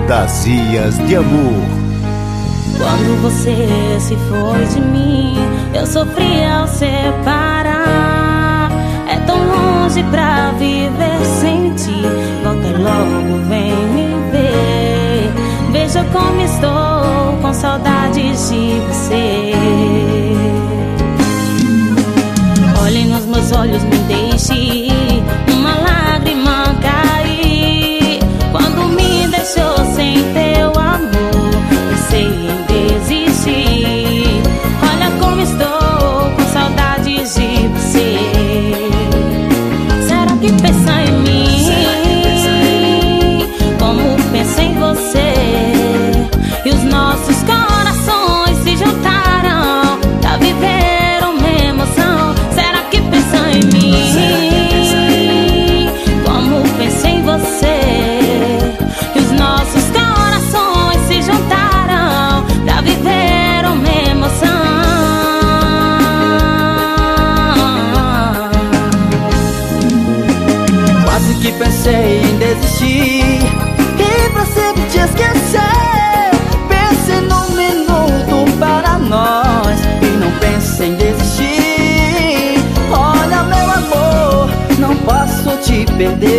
Fantasias de amor. Quando você se foi de mim, eu sofri ao separar. É tão longe pra viver sem ti. Volta logo, vem me ver. Veja como estou com saudades de você. Olhe nos meus olhos, me deixe uma lágrima cair. Quando me deixou sem teu amor, pensei em desistir. Olha como estou com saudades de você. Será que pensa em mim como pensa em você? E os nossos corações se juntaram pra viver uma emoção. Será que pensa em mim como pensa em você? E os nossos corações se juntaram pra viver uma emoção. Quase que pensei em desistir e pra sempre te esquecer. Pense num minuto para nós e não pense em desistir. Olha, meu amor, não posso te perder.